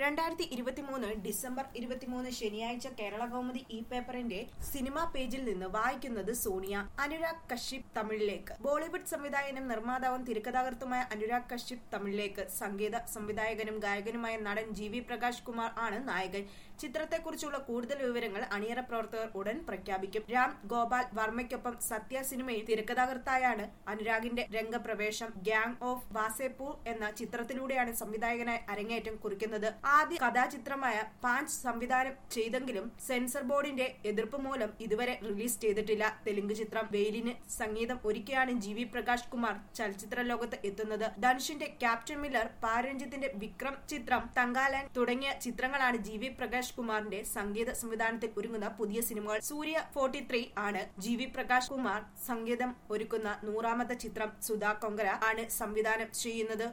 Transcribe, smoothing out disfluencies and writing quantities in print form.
2023 December 23 ശനിയാഴ്ച കേരള കൗമുദി ഈ പേപ്പറിന്റെ സിനിമാ പേജിൽ നിന്ന് വായിക്കുന്നത് സോണിയ. അനുരാഗ് കശ്യപ് തമിഴിലേക്ക്. ബോളിവുഡ് സംവിധായകനും നിർമ്മാതാവും തിരക്കഥാകൃത്തുമായ അനുരാഗ് കശ്യപ് തമിഴിലേക്ക്. സംഗീത സംവിധായകനും ഗായകനുമായ നടൻ ജി.വി. പ്രകാശ് കുമാർ ആണ് നായകൻ. ചിത്രത്തെക്കുറിച്ചുള്ള കൂടുതൽ വിവരങ്ങൾ അണിയറ പ്രവർത്തകർ ഉടൻ പ്രഖ്യാപിക്കും. രാം ഗോപാൽ വർമ്മയ്ക്കൊപ്പം സത്യ സിനിമയിൽ തിരക്കഥാകൃത്തായാണ് അനുരാഗിന്റെ രംഗപ്രവേശം. ഗ്യാങ് ഓഫ് വാസേപൂർ എന്ന ചിത്രത്തിലൂടെയാണ് സംവിധായകനായി അരങ്ങേറ്റം കുറിക്കുന്നത്. ആദ്യ കഥാചിത്രമായ പാഞ്ച് സംവിധാനം ചെയ്തെങ്കിലും സെൻസർ ബോർഡിന്റെ എതിർപ്പ് മൂലം ഇതുവരെ റിലീസ് ചെയ്തിട്ടില്ല. തെലുങ്ക് ചിത്രം വെയിലിന് സംഗീതം ഒരുക്കിയാണ് ജി.വി. പ്രകാശ് കുമാർ ചലച്ചിത്ര ലോകത്ത് എത്തുന്നത്. ധനുഷിന്റെ ക്യാപ്റ്റൻ മില്ലർ, പാരഞ്ജിത്തിന്റെ വിക്രം ചിത്രം, തങ്കാലാൻ തുടങ്ങിയ ചിത്രങ്ങളാണ് ജി.വി. പ്രകാശ് കുമാറിന്റെ സംഗീത സംവിധാനത്തിൽ ഒരുങ്ങുന്ന പുതിയ സിനിമകൾ. സൂര്യ 43 ആണ് ജി.വി. പ്രകാശ് കുമാർ സംഗീതം ഒരുക്കുന്ന 100ാമത്തെ ചിത്രം. സുധാ കൊങ്കര ആണ് സംവിധാനം ചെയ്യുന്നത്.